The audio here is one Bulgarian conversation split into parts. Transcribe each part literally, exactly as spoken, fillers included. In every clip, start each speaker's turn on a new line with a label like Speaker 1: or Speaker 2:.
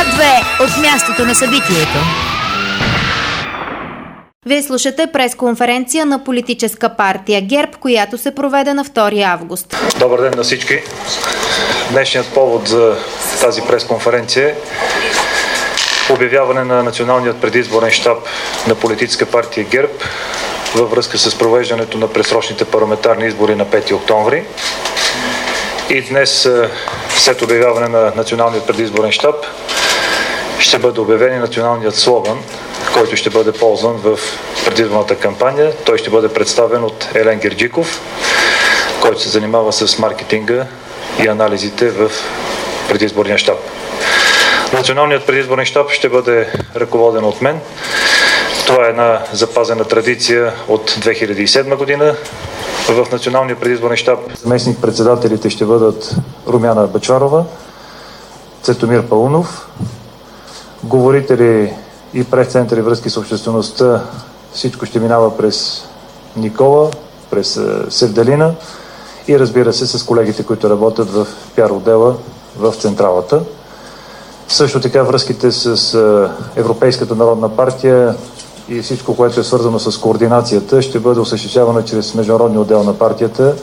Speaker 1: две от мястото на събитието. Вие слушате пресконференция на политическа партия ГЕРБ, която се проведе на втори август.
Speaker 2: Добър ден на всички. Днешният повод за тази пресконференция е обявяване на националният предизборен щаб на политическа партия ГЕРБ във връзка с провеждането на предсрочните парламентарни избори на пети октомври. И днес, след обявяване на националният предизборен щаб, ще бъде обявен националният слоган, който ще бъде ползван в предизборната кампания. Той ще бъде представен от Елен Герджиков, който се занимава с маркетинга и анализите в предизборния щаб. Националният предизборен щаб ще бъде ръководен от мен. Това е една запазена традиция от две хиляди и седма година. В Националния предизборен щаб заместник-председателите ще бъдат Румяна Бъчварова, Цветомир Паунов, говорители и прес-центъри връзки с обществеността. Всичко ще минава през Никола, през Севделина и разбира се с колегите, които работят в пиар отдела в централата. Също така връзките с Европейската народна партия и всичко, което е свързано с координацията, ще бъде осъществявано чрез международния отдел на партията.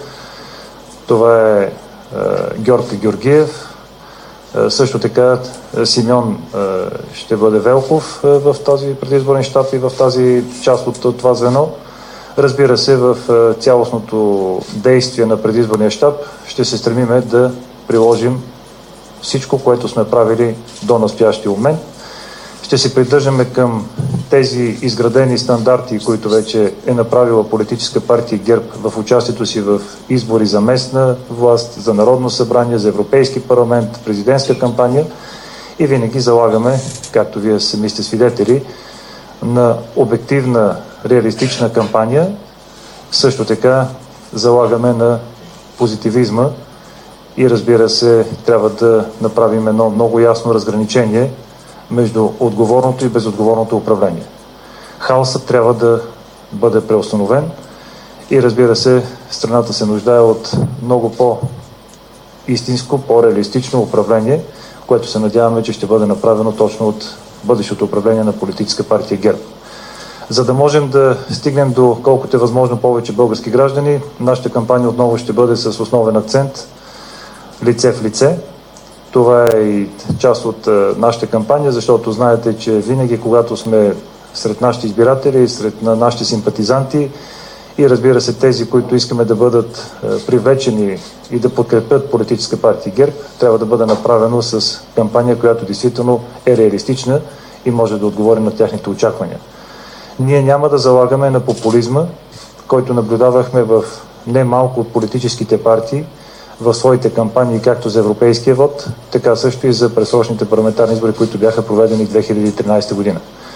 Speaker 2: Това е, е Георги Георгиев. Е, също така Симеон е, ще бъде Велков е, в този предизборен щаб и в тази част от, от това звено. Разбира се, в е, цялостното действие на предизборния щаб ще се стремиме да приложим всичко, което сме правили до настоящия момент. Ще се придържаме към тези изградени стандарти, които вече е направила политическа партия ГЕРБ в участието си в избори за местна власт, за Народно събрание, за Европейски парламент, президентска кампания и винаги залагаме, както вие сами сте свидетели, на обективна, реалистична кампания. Също така залагаме на позитивизма и разбира се, трябва да направим едно много ясно разграничение между отговорното и безотговорното управление. Хаосът трябва да бъде преустановен и разбира се, страната се нуждае от много по-истинско, по-реалистично управление, което се надяваме, че ще бъде направено точно от бъдещото управление на политическа партия ГЕРБ. За да можем да стигнем до колкото е възможно повече български граждани, нашата кампания отново ще бъде с основен акцент лице в лице. Това е и част от нашата кампания, защото знаете, че винаги, когато сме сред нашите избиратели, сред нашите симпатизанти и разбира се тези, които искаме да бъдат привлечени и да подкрепят политическа партия ГЕРБ, трябва да бъде направено с кампания, която действително е реалистична и може да отговори на тяхните очаквания. Ние няма да залагаме на популизма, който наблюдавахме в немалко от политическите партии в своите кампании, както за европейския вод, така също и за предсрочните парламентарни избори, които бяха проведени две хиляди и тринадесета година.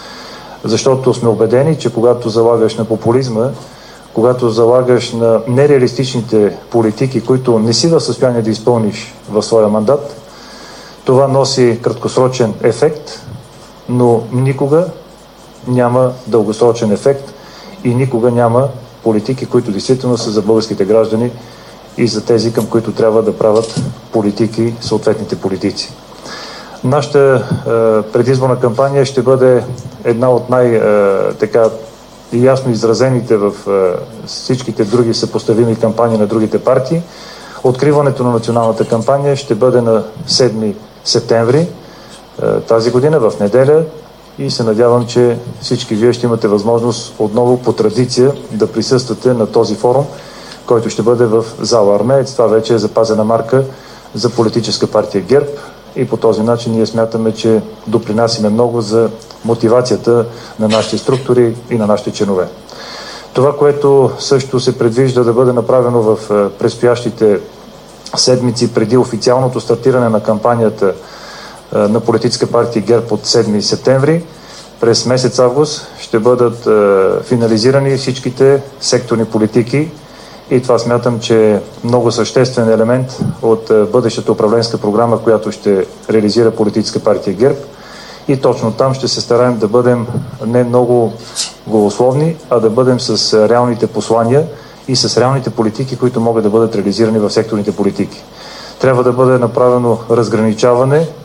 Speaker 2: Защото сме убедени, че когато залагаш на популизма, когато залагаш на нереалистичните политики, които не си в състояние да изпълниш в своя мандат, това носи краткосрочен ефект, но никога няма дългосрочен ефект и никога няма политики, които действително са за българските граждани и за тези, към които трябва да правят политики съответните политици. Нашата е, предизборна кампания ще бъде една от най-така ясно изразените в е, всичките други съпоставими кампании на другите партии. Откриването на националната кампания ще бъде на седми септември е, тази година, в неделя, и се надявам, че всички вие ще имате възможност отново по традиция да присъствате на този форум, който ще бъде в зала Армеец. Това вече е запазена марка за политическа партия ГЕРБ и по този начин ние смятаме, че допринасяме много за мотивацията на нашите структури и на нашите членове. Това, което също се предвижда да бъде направено в предстоящите седмици преди официалното стартиране на кампанията на политическа партия ГЕРБ от седми септември, през месец август ще бъдат финализирани всичките секторни политики. И това смятам, че е много съществен елемент от бъдещата управленска програма, която ще реализира политическа партия ГЕРБ. И точно там ще се стараем да бъдем не много голословни, а да бъдем с реалните послания и с реалните политики, които могат да бъдат реализирани в секторните политики. Трябва да бъде направено разграничаване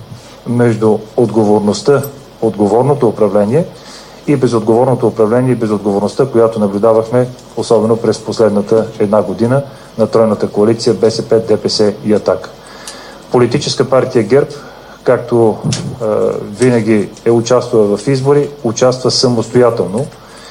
Speaker 2: между отговорността, отговорното управление и безотговорното управление и безотговорността, която наблюдавахме, особено през последната една година на тройната коалиция БСП, ДПС и Атака. Политическа партия ГЕРБ, както е, винаги е участвала в избори, участва самостоятелно.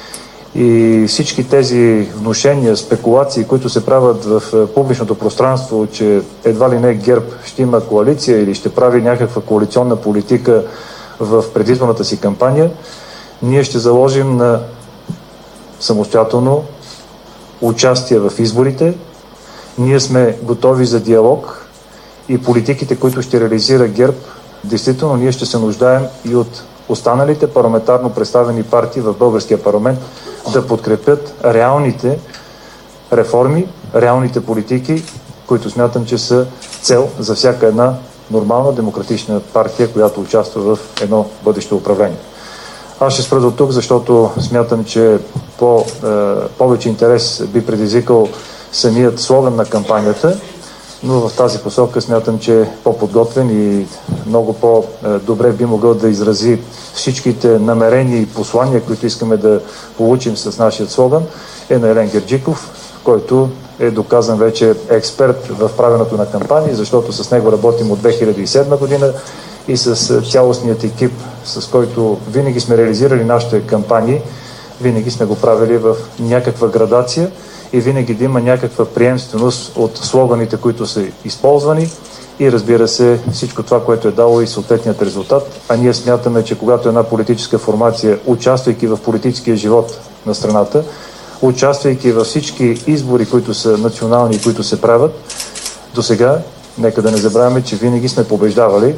Speaker 2: И всички тези внушения, спекулации, които се правят в публичното пространство, че едва ли не ГЕРБ ще има коалиция или ще прави някаква коалиционна политика в предизборната си кампания, ние ще заложим на самостоятелно участие в изборите. Ние сме готови за диалог и политиките, които ще реализира ГЕРБ, действително ние ще се нуждаем и от останалите парламентарно представени партии в българския парламент да подкрепят реалните реформи, реалните политики, които смятам, че са цел за всяка една нормална демократична партия, която участва в едно бъдещо управление. Аз ще спра до тук, защото смятам, че по, е, повече интерес би предизвикал самият слоган на кампанията, но в тази посока смятам, че е по-подготвен и много по-добре би могъл да изрази всичките намерения и послания, които искаме да получим с нашия слоган, е на Елен Герджиков, който е доказан вече експерт в правенето на кампании, защото с него работим от две хиляди и седма година и с цялостният екип, с който винаги сме реализирали нашите кампании, винаги сме го правили в някаква градация и винаги да има някаква приемственост от слоганите, които са използвани и разбира се всичко това, което е дало и съответният резултат. А ние смятаме, че когато една политическа формация, участвайки в политическия живот на страната, участвайки във всички избори, които са национални и които се правят, до сега, нека да не забравяме, че винаги сме побеждавали.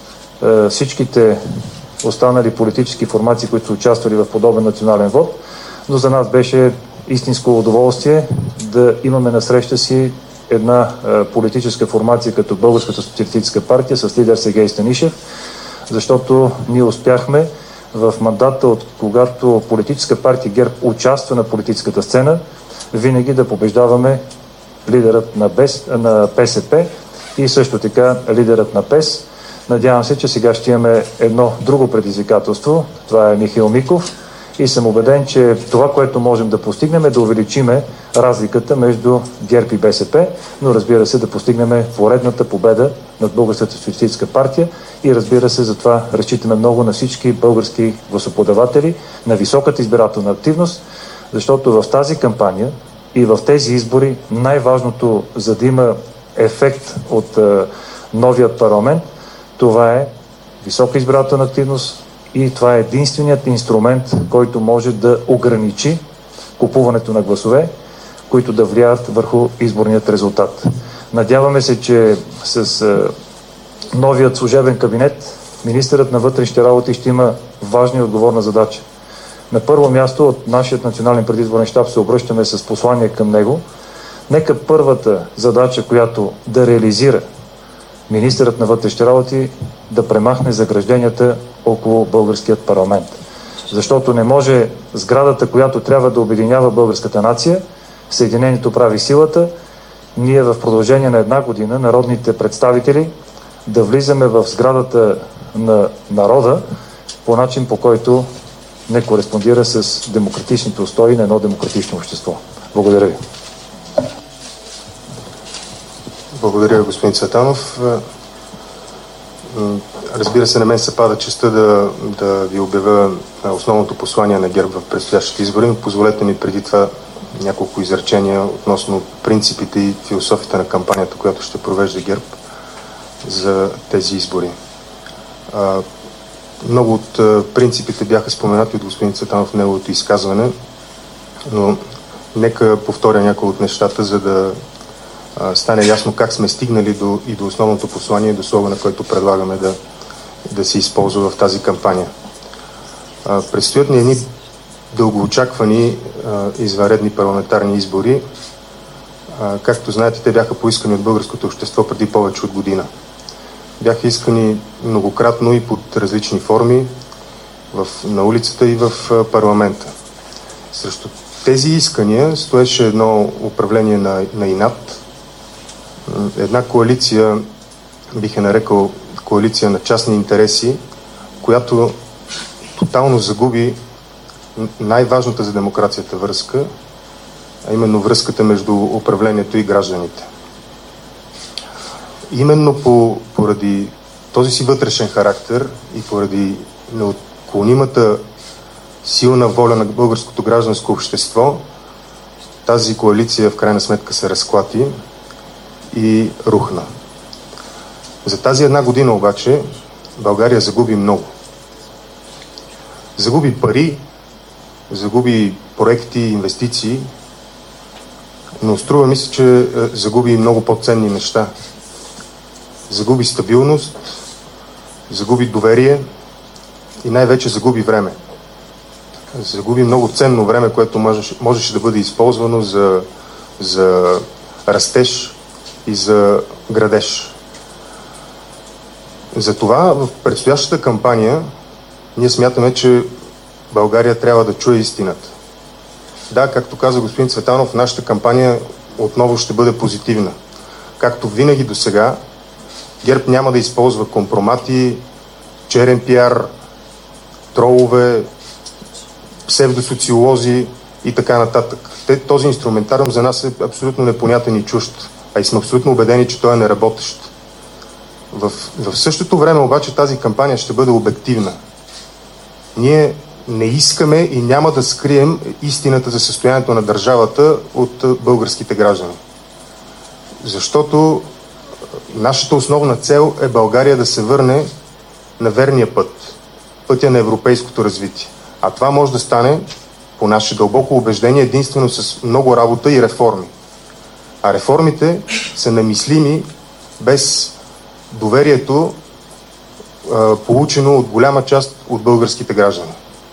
Speaker 2: Всичките останали политически формации, които са участвали в подобен национален вод, но за нас беше истинско удоволствие да имаме на среща си една е, политическа формация като Българската социалистическа партия с лидер Сергей Станишев, защото ние успяхме в мандата, от когато политическа партия ГЕРБ участва на политическата сцена, винаги да побеждаваме лидерът на, БЕС, на БСП и също така лидерът на ПЕС. Надявам се, че сега ще имаме едно друго предизвикателство. Това е Михаил Миков. И съм убеден, че това, което можем да постигнем е да увеличиме разликата между ГЕРБ и БСП, но разбира се да постигнем поредната победа над Българската социалистическа партия и разбира се за това разчитаме много на всички български гласоподаватели, на високата избирателна активност, защото в тази кампания и в тези избори най-важното, за да има ефект от е, новият парламент, това е висока избирателна активност, и това е единственият инструмент, който може да ограничи купуването на гласове, които да влияят върху изборният резултат. Надяваме се, че с е, новият служебен кабинет министърът на вътрешните работи ще има важна и отговорна задача. На първо място от нашия национален предизборен щаб се обръщаме с послание към него. Нека първата задача, която да реализира министърът на вътрешните работи, да премахне загражденията около българският парламент. Защото не може сградата, която трябва да обединява българската нация, Съединението прави силата, ние в продължение на една година, народните представители, да влизаме в сградата на народа по начин, по който не кореспондира с демократичните устои на едно демократично общество. Благодаря ви.
Speaker 3: Благодаря, господин Цветанов. Разбира се, на мен се пада честта да, да ви обявя основното послание на ГЕРБ в предстоящите избори, но позволете ми преди това няколко изречения относно принципите и философията на кампанията, която ще провежда ГЕРБ за тези избори. Много от принципите бяха споменати от господин Цветанов в неговото изказване, но нека повторя някои от нещата, за да стане ясно как сме стигнали до, и до основното послание и до слогана, който предлагаме да, да се използва в тази кампания. А, предстоят ни едни дългоочаквани а, извънредни парламентарни избори. А, както знаете, те бяха поискани от българското общество преди повече от година. Бяха искани многократно и под различни форми в, на улицата и в а, парламента. Срещу тези искания стоеше едно управление на, на инат, една коалиция, бих е нарекал коалиция на частни интереси, която тотално загуби най-важната за демокрацията връзка, а именно връзката между управлението и гражданите. Именно по, поради този си вътрешен характер и поради неотклонимата силна воля на българското гражданско общество, тази коалиция в крайна сметка се разклати и рухна. За тази една година обаче България загуби много. Загуби пари, загуби проекти, инвестиции, но струва ми се, че загуби много по-ценни неща. Загуби стабилност, загуби доверие и най-вече загуби време. Загуби много ценно време, което можеше, можеше да бъде използвано за, за растеж и за градеж. Затова в предстоящата кампания ние смятаме, че България трябва да чуе истината. Да, както каза господин Цветанов, нашата кампания отново ще бъде позитивна. Както винаги до сега, ГЕРБ няма да използва компромати, черен пиар, тролове, псевдосоциолози и така нататък. Те, този инструментариум за нас е абсолютно непонятен и чужд, а и сме абсолютно убедени, че той е неработещ. В, в същото време обаче тази кампания ще бъде обективна. Ние не искаме и няма да скрием истината за състоянието на държавата от българските граждани. Защото нашата основна цел е България да се върне на верния път, пътя на европейското развитие. А това може да стане, по наше дълбоко убеждение, единствено с много работа и реформи. А реформите са немислими без доверието, получено от голяма част от българските граждани.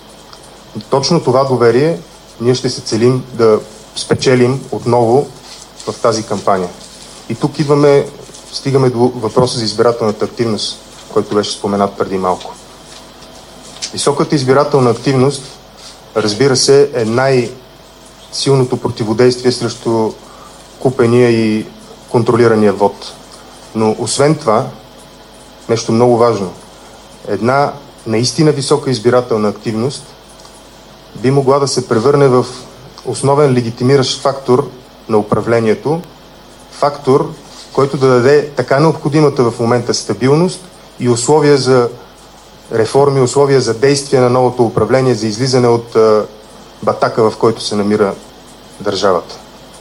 Speaker 3: Точно това доверие ние ще се целим да спечелим отново в тази кампания. И тук идваме, стигаме до въпроса за избирателната активност, който беше споменат преди малко. Високата избирателна активност, разбира се, е най-силното противодействие срещу купения и контролирания вод. Но освен това, нещо много важно, една наистина висока избирателна активност би могла да се превърне в основен легитимиращ фактор на управлението, фактор, който да даде така необходимата в момента стабилност и условия за реформи, условия за действие на новото управление, за излизане от а, батака, в който се намира държавата.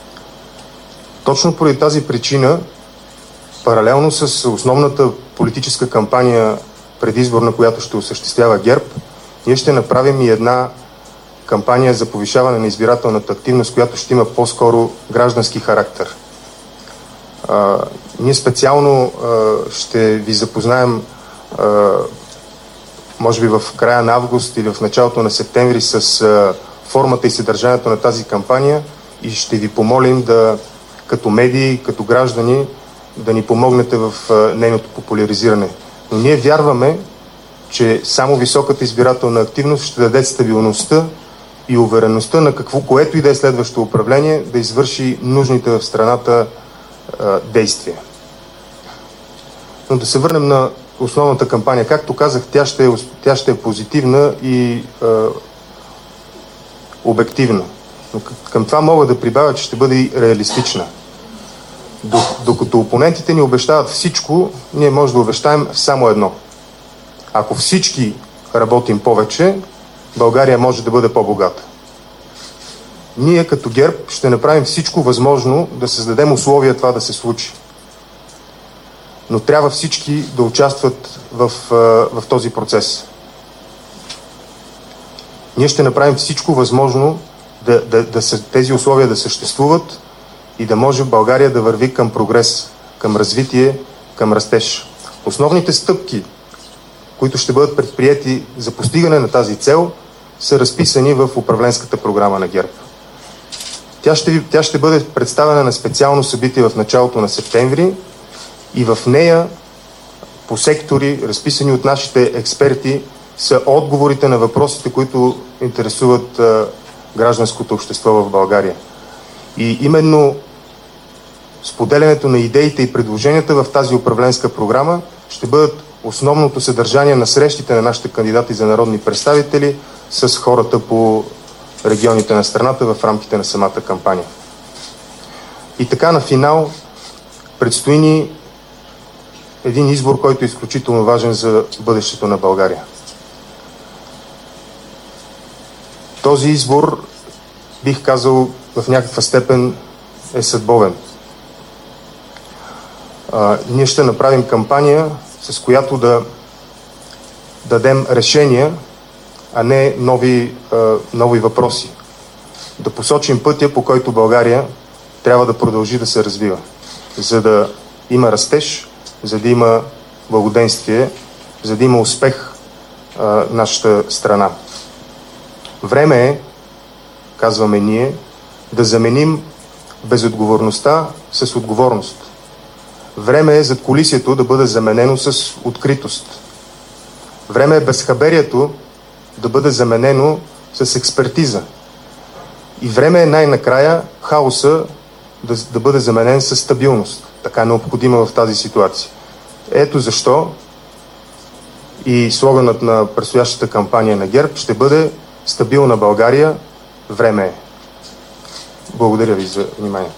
Speaker 3: Точно поради тази причина, паралелно с основната политическа кампания предизборна, която ще осъществява ГЕРБ, ние ще направим и една кампания за повишаване на избирателната активност, която ще има по-скоро граждански характер. А, ние специално а, ще ви запознаем а, може би в края на август или в началото на септември с а, формата и съдържанието на тази кампания и ще ви помолим да, като медии, като граждани, да ни помогнете в а, нейното популяризиране. Но ние вярваме, че само високата избирателна активност ще даде стабилността и увереността на какво, което и да е следващо управление, да извърши нужните в страната а, действия. Но да се върнем на основната кампания. Както казах, тя ще е, тя ще е позитивна и а, обективна. Но към това мога да прибавя, че ще бъде и реалистична. Докато опонентите ни обещават всичко, ние може да обещаем само едно. Ако всички работим повече, България може да бъде по-богата. Ние като ГЕРБ ще направим всичко възможно да създадем условия това да се случи. Но трябва всички да участват в, в този процес. Ние ще направим всичко възможно да, да, да са, тези условия да съществуват и да може България да върви към прогрес, към развитие, към растеж. Основните стъпки, които ще бъдат предприети за постигане на тази цел, са разписани в управленската програма на ГЕРБ. Тя ще, тя ще бъде представена на специално събитие в началото на септември и в нея по сектори, разписани от нашите експерти, са отговорите на въпросите, които интересуват а, гражданското общество в България. И именно споделянето на идеите и предложенията в тази управленска програма ще бъдат основното съдържание на срещите на нашите кандидати за народни представители с хората по регионите на страната в рамките на самата кампания. И така на финал предстои ни един избор, който е изключително важен за бъдещето на България. Този избор, бих казал, в някаква степен е съдбовен. А, ние ще направим кампания, с която да дадем решения, а не нови, а, нови въпроси. Да посочим пътя, по който България трябва да продължи да се развива, за да има растеж, за да има благоденствие, за да има успех а, нашата страна. Време е, казваме ние, да заменим безотговорността с отговорност. Време е задкулисието да бъде заменено с откритост. Време е безхаберието да бъде заменено с експертиза. И време е най-накрая хаоса да, да бъде заменен с стабилност, така необходима в тази ситуация. Ето защо и слоганът на предстоящата кампания на ГЕРБ ще бъде "Стабилна България, време е". Благодаря ви за вниманието.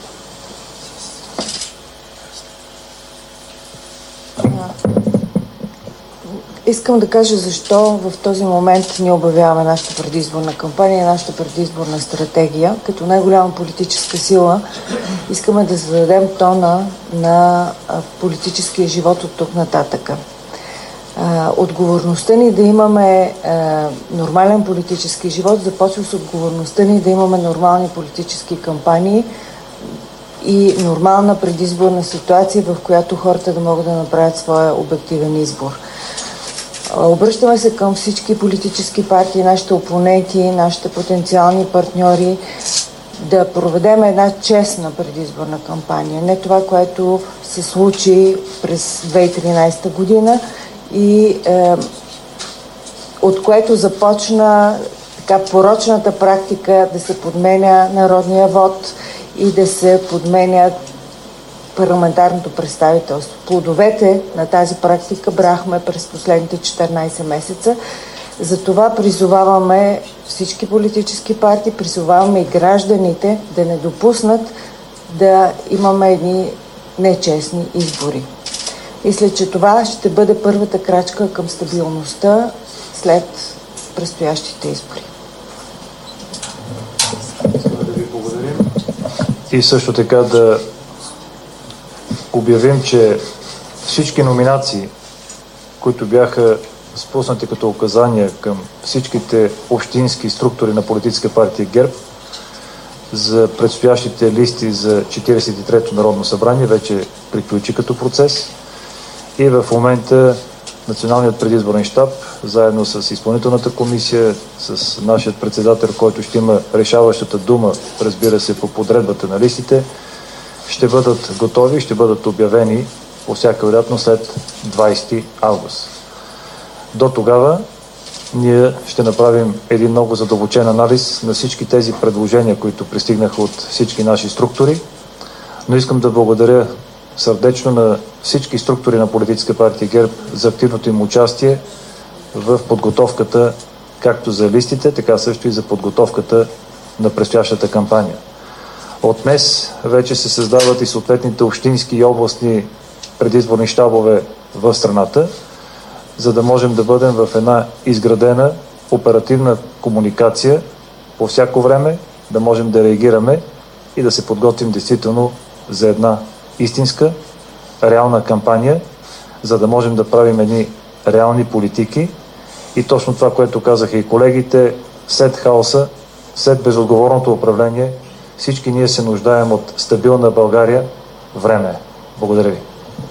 Speaker 4: Искам да кажа защо в този момент ние обявяваме нашата предизборна кампания, нашата предизборна стратегия. Като най-голяма политическа сила искаме да зададем тона на политическия живот от тук нататъка. Отговорността ни да имаме нормален политически живот започва с отговорността ни да имаме нормални политически кампании и нормална предизборна ситуация, в която хората да могат да направят своя обективен избор. Обръщаме се към всички политически партии, нашите опоненти, нашите потенциални партньори да проведем една честна предизборна кампания. Не това, което се случи през две хиляди и тринадесета година и е, от което започна така порочната практика да се подменя народния вод и да се подменят парламентарното представителство. Плодовете на тази практика брахме през последните четиринадесет месеца. Затова призоваваме всички политически партии, призоваваме и гражданите да не допуснат да имаме едни нечестни избори. Мисля, че това ще бъде първата крачка към стабилността след предстоящите избори.
Speaker 2: Да ви благодарим. И също така да обявим, че всички номинации, които бяха спуснати като указания към всичките общински структури на политическа партия ГЕРБ за предстоящите листи за четиридесет и трето Народно събрание, вече приключи като процес. И в момента Националният предизборен щаб, заедно с изпълнителната комисия, с нашият председател, който ще има решаващата дума, разбира се, по подредбата на листите, ще бъдат готови, ще бъдат обявени по всяка вероятност след двадесети август. До тогава ние ще направим един много задълбочен анализ на всички тези предложения, които пристигнаха от всички наши структури, но искам да благодаря сърдечно на всички структури на политическа партия ГЕРБ за активното им участие в подготовката както за листите, така също и за подготовката на предстоящата кампания. От днес вече се създават и съответните общински и областни предизборни щабове в страната, за да можем да бъдем в една изградена оперативна комуникация по всяко време, да можем да реагираме и да се подготвим действително за една истинска, реална кампания, за да можем да правим едни реални политики и точно това, което казаха и колегите, след хаоса, след безотговорното управление, всички ние се нуждаем от стабилна България. Време. Благодаря ви.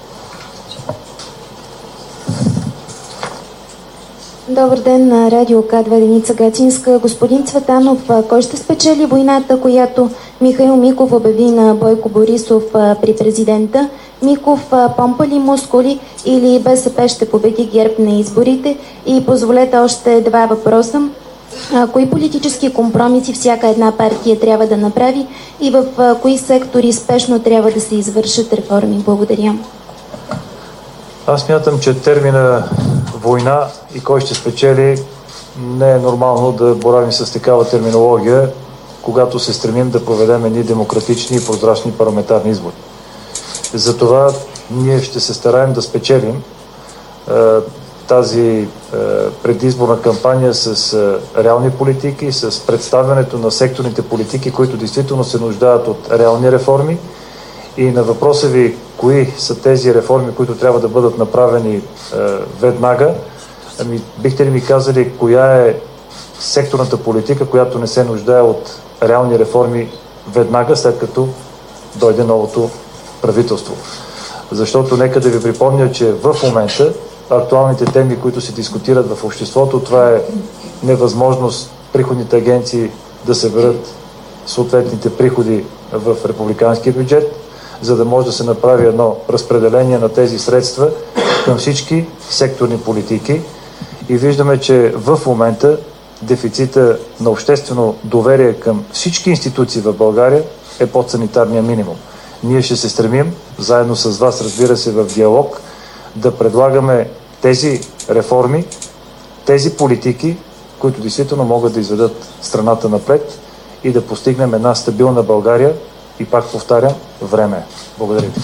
Speaker 5: Добър ден на Радио К два Деница Гатинска. Господин Цветанов, кой ще спечели войната, която Михаил Миков обяви на Бойко Борисов при президента? Миков помпа ли мускули или БСП ще победи ГЕРБ на изборите? И позволете още два въпроса. Кои политически компромиси всяка една партия трябва да направи и в кои сектори спешно трябва да се извършат реформи? Благодаря.
Speaker 2: Аз смятам, че термина война и кой ще спечели не е нормално да боравим с такава терминология, когато се стремим да проведем едни демократични и прозрачни парламентарни избори. Затова ние ще се стараем да спечелим е, тази е, предизборна кампания с е, реални политики, с представянето на секторните политики, които действително се нуждаят от реални реформи. И на въпроса ви, кои са тези реформи, които трябва да бъдат направени е, веднага, ами, бихте ли ми казали коя е секторната политика, която не се нуждае от реални реформи веднага, след като дойде новото правителство? Защото нека да ви припомня, че в момента актуалните теми, които се дискутират в обществото, това е невъзможност приходните агенции да съберат съответните приходи в републиканския бюджет, за да може да се направи едно разпределение на тези средства към всички секторни политики. И виждаме, че в момента дефицита на обществено доверие към всички институции в България е под санитарния минимум. Ние ще се стремим, заедно с вас, разбира се, в диалог, да предлагаме тези реформи, тези политики, които действително могат да изведат страната напред и да постигнем една стабилна България. И пак повтарям, време. Благодаря ви.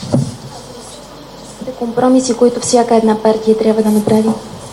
Speaker 5: Компромиси, които всяка една партия трябва да направи.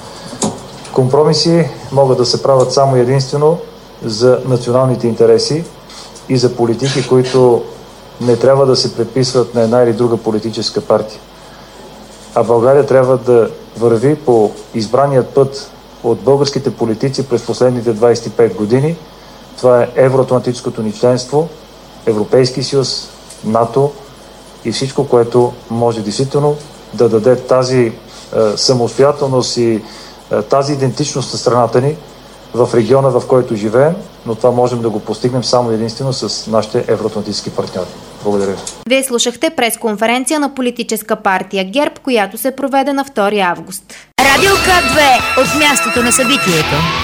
Speaker 2: Компромиси могат да се правят само единствено за националните интереси и за политики, които не трябва да се преписват на една или друга политическа партия. А България трябва да върви по избраният път от българските политици през последните двадесет и пет години. Това е евроатлантическото ни членство, Европейски съюз, НАТО и всичко, което може действително да даде тази е, самостоятелност и е, тази идентичност на страната ни в региона, в който живеем, но това можем да го постигнем само единствено с нашите евроатлантически партньори. Благодаря ви.
Speaker 1: Вие слушахте пресконференция на политическа партия ГЕРБ, която се проведе на втори август.
Speaker 6: Радио К две от мястото на събитието.